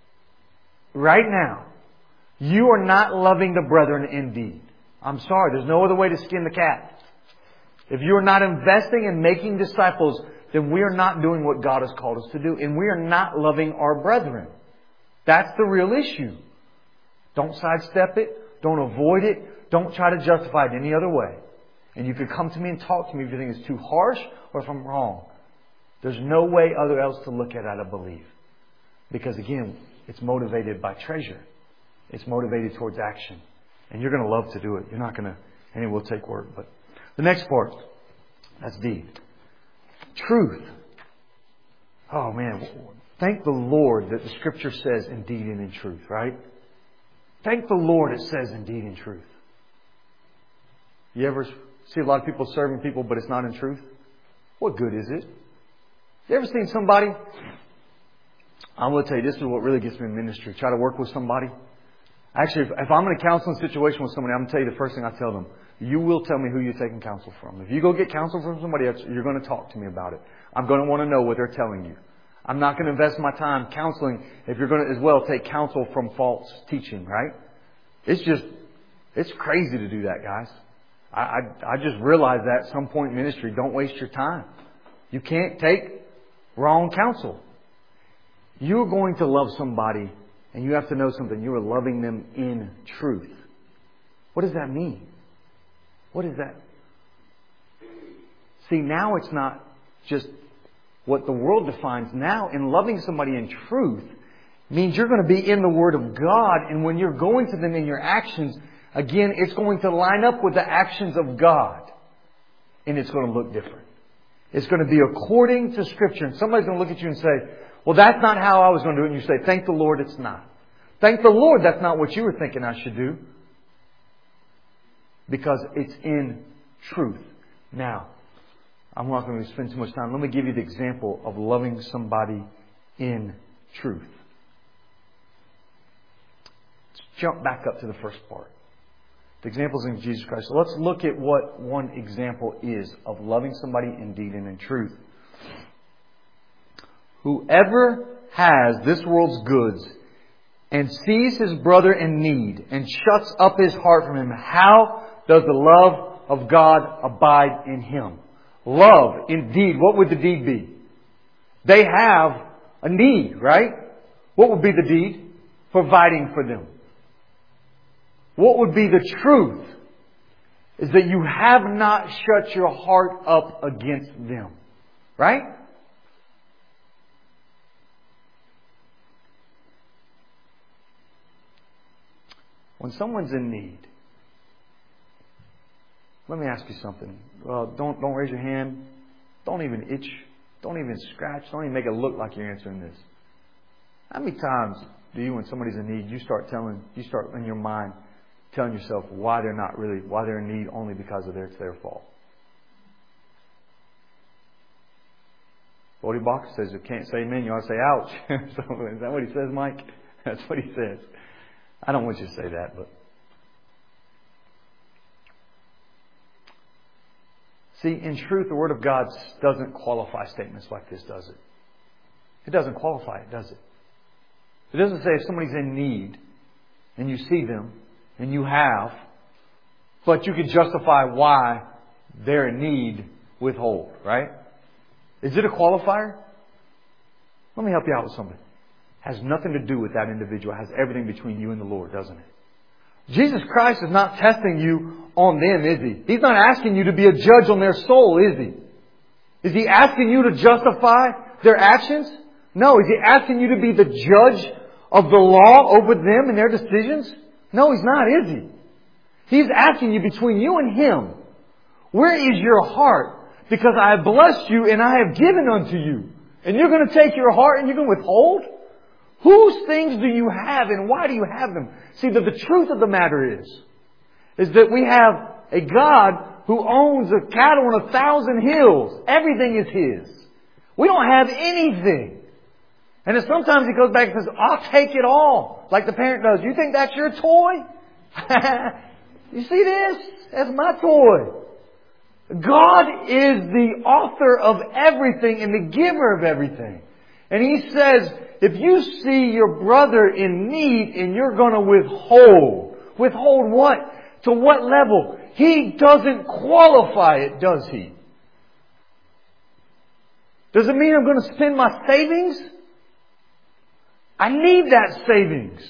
right now, you are not loving the brethren indeed. I'm sorry, there's no other way to skin the cat. If you are not investing in making disciples, then we are not doing what God has called us to do. And we are not loving our brethren. That's the real issue. Don't sidestep it. Don't avoid it. Don't try to justify it any other way. And you can come to me and talk to me if you think it's too harsh or if I'm wrong. There's no way other else to look at it, I believe. Because again, it's motivated by treasure. It's motivated towards action. And you're going to love to do it. You're not going to, and it will take work. But the next part, that's deed. Truth. Oh man, thank the Lord that the Scripture says indeed and in truth, right? Thank the Lord it says indeed in truth. You ever see a lot of people serving people, but it's not in truth? What good is it? You ever seen somebody? I'm going to tell you, this is what really gets me in ministry. Try to work with somebody. Actually, if, if I'm in a counseling situation with somebody, I'm going to tell you the first thing I tell them. You will tell me who you're taking counsel from. If you go get counsel from somebody else, you're going to talk to me about it. I'm going to want to know what they're telling you. I'm not going to invest my time counseling if you're going to as well take counsel from false teaching, right? It's just, it's crazy to do that, guys. I, I, I just realized that at some point in ministry, don't waste your time. You can't take wrong counsel. You're going to love somebody, and you have to know something. You are loving them in truth. What does that mean? What is that? See, now it's not just what the world defines. Now, in loving somebody in truth means you're going to be in the Word of God, and when you're going to them in your actions, again, it's going to line up with the actions of God. And it's going to look different. It's going to be according to Scripture. And somebody's going to look at you and say, well, that's not how I was going to do it. And you say, thank the Lord it's not. Thank the Lord that's not what you were thinking I should do. Because it's in truth. Now, I'm not going to spend too much time. Let me give you the example of loving somebody in truth. Let's jump back up to the first part. The examples in Jesus Christ. So let's look at what one example is of loving somebody indeed and in truth. Whoever has this world's goods and sees his brother in need and shuts up his heart from him, how does the love of God abide in him? Love, indeed. What would the deed be? They have a need, right? What would be the deed? Providing for them. What would be the truth? Is that you have not shut your heart up against them. Right? When someone's in need, let me ask you something. Well, don't don't raise your hand. Don't even itch. Don't even scratch. Don't even make it look like you're answering this. How many times do you, when somebody's in need, you start telling, you start in your mind telling yourself why they're not really, why they're in need only because of their, it's their fault? Bodie Box says you can't say amen, you ought to say ouch. So, is that what he says, Mike? That's what he says. I don't want you to say that, but see, in truth, the Word of God doesn't qualify statements like this, does it? It doesn't qualify it, does it? It doesn't say if somebody's in need and you see them and you have, but you can justify why they're in need, withhold, right? Is it a qualifier? Let me help you out with something. It has nothing to do with that individual. It has everything between you and the Lord, doesn't it? Jesus Christ is not testing you on them, is He? He's not asking you to be a judge on their soul, is He? Is He asking you to justify their actions? No. Is He asking you to be the judge of the law over them and their decisions? No, He's not, is He? He's asking you between you and Him, where is your heart? Because I have blessed you and I have given unto you. And you're going to take your heart and you're going to withhold? Whose things do you have and why do you have them? See, the, the truth of the matter is, is that we have a God who owns a cattle on a thousand hills. Everything is His. We don't have anything. And then sometimes He goes back and says, I'll take it all. Like the parent does. You think that's your toy? You see this? That's my toy. God is the author of everything and the giver of everything. And He says, if you see your brother in need and you're going to withhold, withhold what? To what level? He doesn't qualify it, does He? Does it mean I'm going to spend my savings? I need that savings.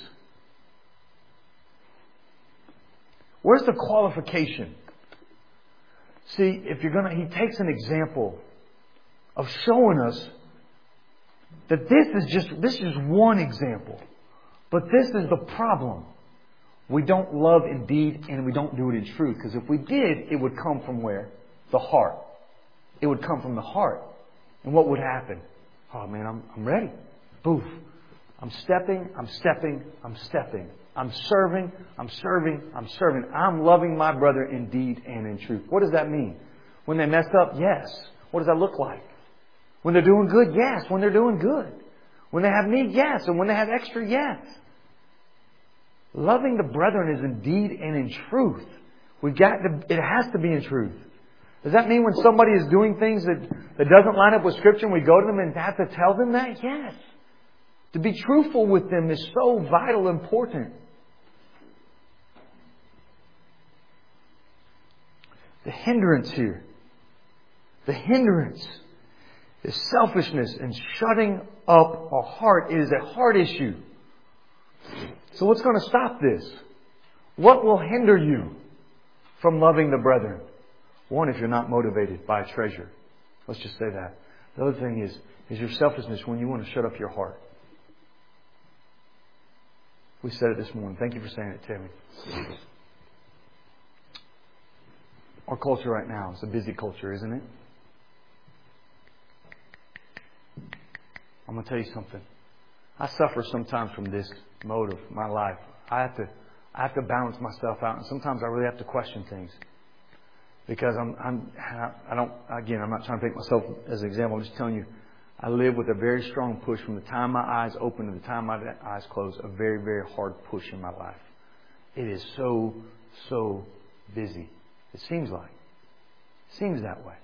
Where's the qualification? See, if you're gonna, He takes an example of showing us that this is just, this is one example. But this is the problem. We don't love in deed and we don't do it in truth. Because if we did, it would come from where? The heart. It would come from the heart. And what would happen? Oh man, I'm, I'm ready. Boof. I'm stepping, I'm stepping, I'm stepping. I'm serving, I'm serving, I'm serving. I'm loving my brother in deed and in truth. What does that mean? When they mess up, yes. What does that look like? When they're doing good, yes. When they're doing good. When they have need, yes. And when they have extra, yes. Loving the brethren is in deed and in truth. We've got to, it has to be in truth. Does that mean when somebody is doing things that, that doesn't line up with Scripture and we go to them and have to tell them that? Yes. To be truthful with them is so vital important. The hindrance here, the hindrance is selfishness and shutting up our heart. It is a heart issue. So what's going to stop this? What will hinder you from loving the brethren? One, if you're not motivated by a treasure. Let's just say that. The other thing is, is your selfishness when you want to shut up your heart. We said it this morning. Thank you for saying it, Tammy. Our culture right now is a busy culture, isn't it? I'm going to tell you something. I suffer sometimes from this mode of my life. I have to, I have to balance myself out, and sometimes I really have to question things because I'm, I'm, I don't. Again, I'm not trying to take myself as an example. I'm just telling you, I live with a very strong push from the time my eyes open to the time my eyes close. A very, very hard push in my life. It is so, so busy. It seems like. It seems that way.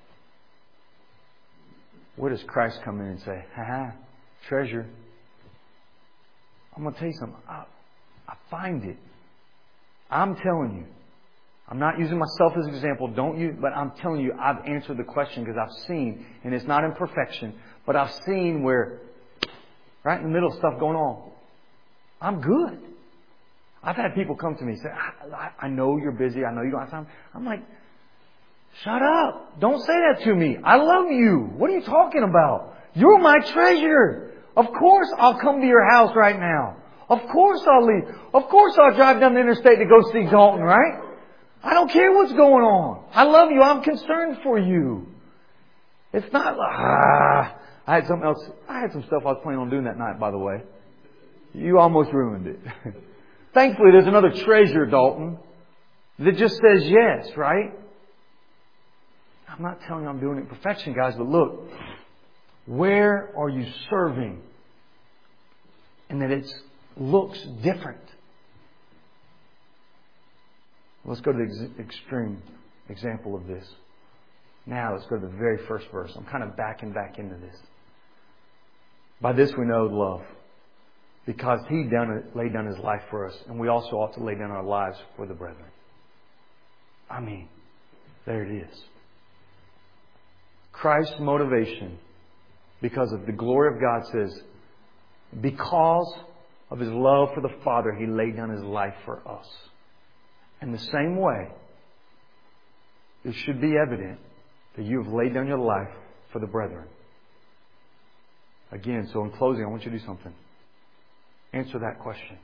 Where does Christ come in and say, ha ha, treasure? I'm going to tell you something. I, I find it. I'm telling you. I'm not using myself as an example. Don't you? But I'm telling you, I've answered the question because I've seen, and it's not in perfection, but I've seen where, right in the middle of stuff going on, I'm good. I've had people come to me and say, I, I know you're busy. I know you don't have time. I'm like, shut up. Don't say that to me. I love you. What are you talking about? You're my treasure. Of course I'll come to your house right now. Of course I'll leave. Of course I'll drive down the interstate to go see Dalton, right? I don't care what's going on. I love you. I'm concerned for you. It's not like, ah. I had something else. I had some stuff I was planning on doing that night, by the way. You almost ruined it. Thankfully, there's another treasure, Dalton, that just says yes, right? I'm not telling you I'm doing it in perfection, guys, but look, where are you serving? And that it looks different. Let's go to the ex- extreme example of this. Now let's go to the very first verse. I'm kind of backing back into this. By this we know love. Because He done it, laid down His life for us. And we also ought to lay down our lives for the brethren. I mean, there it is. Christ's motivation, because of the glory of God, says, because of His love for the Father, He laid down His life for us. In the same way, it should be evident that you have laid down your life for the brethren. Again, so in closing, I want you to do something. Answer that question.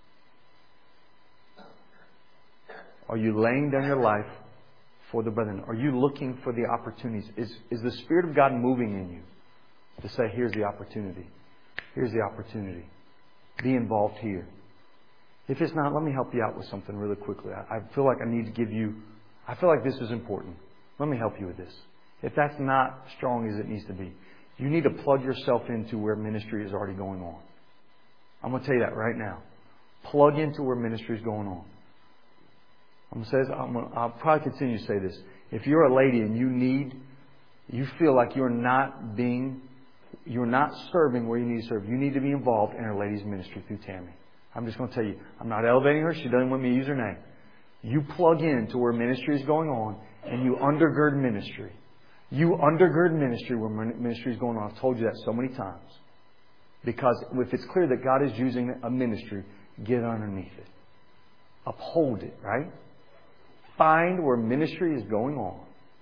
Are you laying down your life for the brethren? Are you looking for the opportunities? Is, is the Spirit of God moving in you to say, here's the opportunity. Here's the opportunity. Be involved here. If it's not, let me help you out with something really quickly. I, I feel like I need to give you, I feel like this is important. Let me help you with this. If that's not strong as it needs to be, you need to plug yourself into where ministry is already going on. I'm going to tell you that right now. Plug into where ministry is going on. I'm going to say this, I'm going to, I'll probably continue to say this. If you're a lady and you need, you feel like you're not being, you're not serving where you need to serve, you need to be involved in our ladies' ministry through Tammy. I'm just going to tell you, I'm not elevating her. She doesn't want me to use her name. You plug in to where ministry is going on and you undergird ministry. You undergird ministry where ministry is going on. I've told you that so many times. Because if it's clear that God is using a ministry, get underneath it. Uphold it, right? Find where ministry is going on.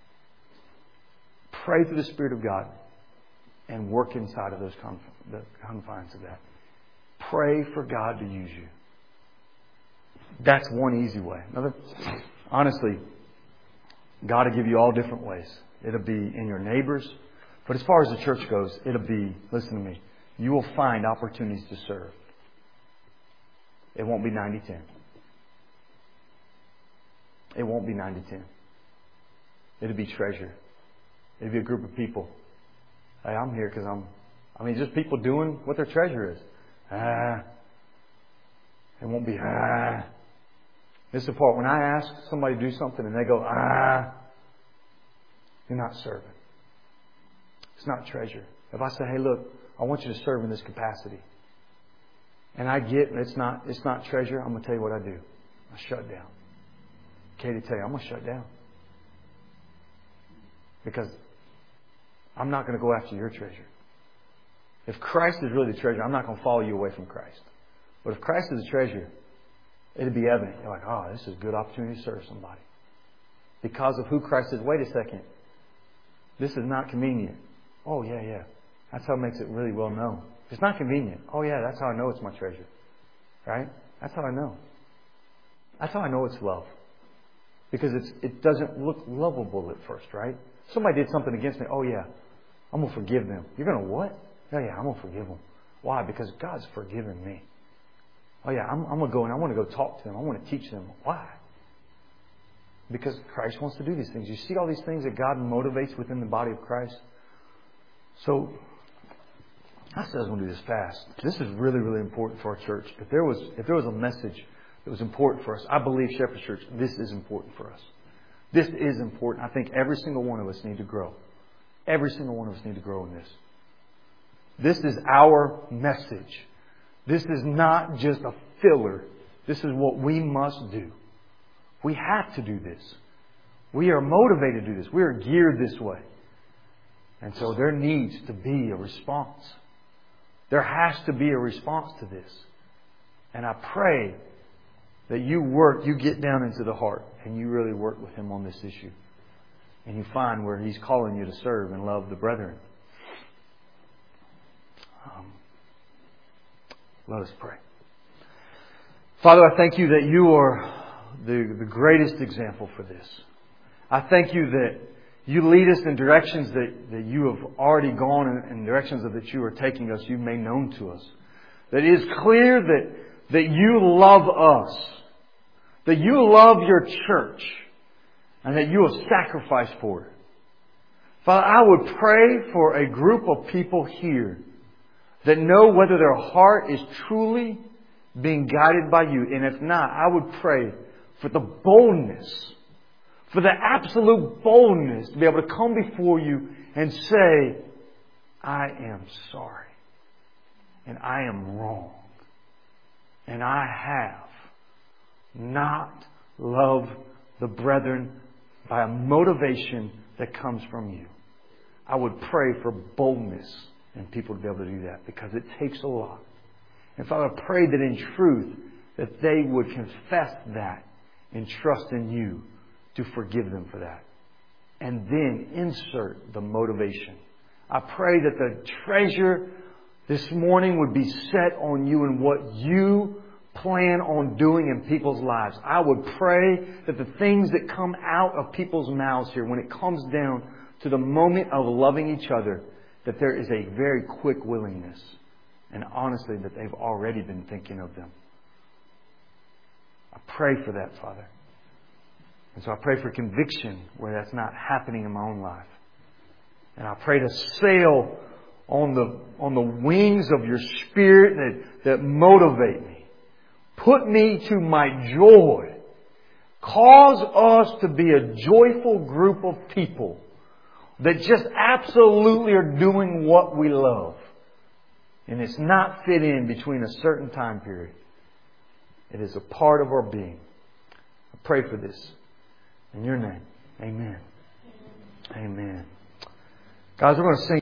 Pray through the Spirit of God and work inside of those conf- the confines of that. Pray for God to use you. That's one easy way. Another, honestly, God will give you all different ways. It'll be in your neighbors. But as far as the church goes, it'll be, listen to me, you will find opportunities to serve. It won't be ninety ten. It won't be ninety ten. It'll be treasure. It'll be a group of people. Hey, I'm here because I'm, I mean, just people doing what their treasure is. Ah. It won't be, ah. This is the part when I ask somebody to do something and they go, ah. You're not serving. It's not treasure. If I say, hey, look, I want you to serve in this capacity. And I get it's not it's not treasure, I'm going to tell you what I do. I shut down. Katie, tell you, I'm going to shut down. Because I'm not going to go after your treasure. If Christ is really the treasure, I'm not going to follow you away from Christ. But if Christ is the treasure, it'll be evident. You're like, oh, this is a good opportunity to serve somebody. Because of who Christ is. Wait a second. This is not convenient. Oh, yeah, yeah. That's how it makes it really well known. It's not convenient. Oh, yeah, that's how I know it's my treasure. Right? That's how I know. That's how I know it's love. Because it's, it doesn't look lovable at first, right? Somebody did something against me. Oh, yeah, I'm going to forgive them. You're going to what? Oh, yeah, I'm going to forgive them. Why? Because God's forgiven me. Oh, yeah, I'm, I'm going to go and I want to go talk to them. I want to teach them. Why? Because Christ wants to do these things. You see all these things that God motivates within the body of Christ? So, I said I was going to do this fast. This is really, really important for our church. If there was, if there was a message that was important for us, I believe Shepherd Church, this is important for us. This is important. I think every single one of us need to grow. Every single one of us need to grow in this. This is our message. This is not just a filler. This is what we must do. We have to do this. We are motivated to do this. We are geared this way. And so there needs to be a response. There has to be a response to this. And I pray that you work, you get down into the heart and you really work with Him on this issue. And you find where He's calling you to serve and love the brethren. Um, let us pray. Father, I thank you that you are the, the greatest example for this. I thank you that you lead us in directions that, that you have already gone in, in directions that you are taking us, you've made known to us. That it is clear that, that you love us. That you love your church. And that you have sacrificed for it. Father, I would pray for a group of people here that know whether their heart is truly being guided by you. And if not, I would pray for the boldness, for the absolute boldness to be able to come before you and say, I am sorry. And I am wrong. And I have not loved the brethren by a motivation that comes from you. I would pray for boldness and people to be able to do that because it takes a lot. And Father, I pray that in truth that they would confess that and trust in you to forgive them for that. And then insert the motivation. I pray that the treasure this morning would be set on You and what You plan on doing in people's lives. I would pray that the things that come out of people's mouths here, when it comes down to the moment of loving each other, that there is a very quick willingness. And honestly, that they've already been thinking of them. I pray for that, Father. And so I pray for conviction where that's not happening in my own life. And I pray to sail on the on the wings of Your Spirit that, that motivate me. Put me to my joy. Cause us to be a joyful group of people that just absolutely are doing what we love. And it's not fit in between a certain time period. It is a part of our being. I pray for this. In Your name. Amen. Amen. Guys, we're going to sing.